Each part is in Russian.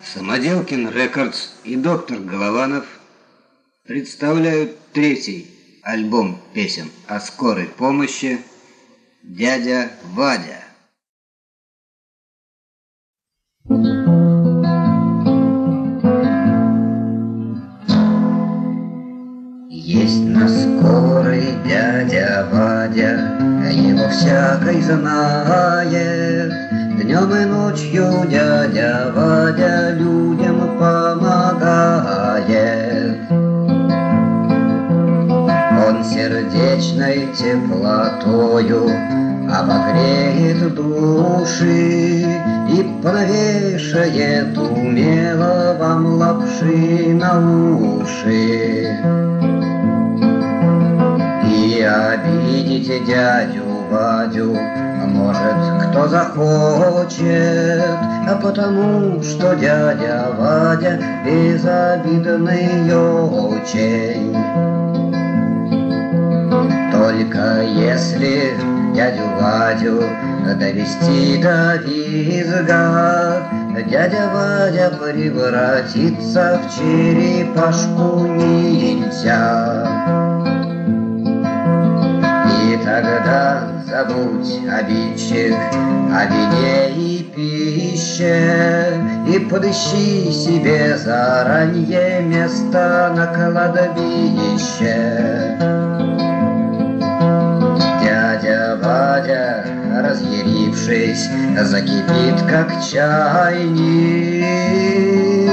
Самоделкин Рекордс и доктор Голованов представляют третий альбом песен о скорой помощи «Дядя Вадя». Есть на скорой дядя Вадя, его всякой знает. Днем и ночью дядя Вадя людям помогает. Он сердечной теплотою обогреет души и понавешает умело вам лапши на уши. И обидеть дядю Вадю может кто захочет, а потому что дядя Вадя безобидный очень. Только если дядю Вадю довести до визга, дядя Вадя превратится в черепашку ниндзя. И тогда забудь, обидчик, о вине и пище, и подыщи себе заранее место на кладбище. Дядя Вадя, разъярившись, закипит, как чайник.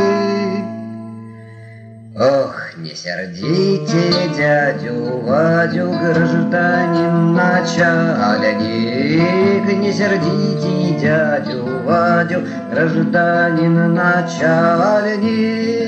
Ох, не сердите дядю Вадю, гражданин начальник, не сердите дядю Вадю, гражданин начальник.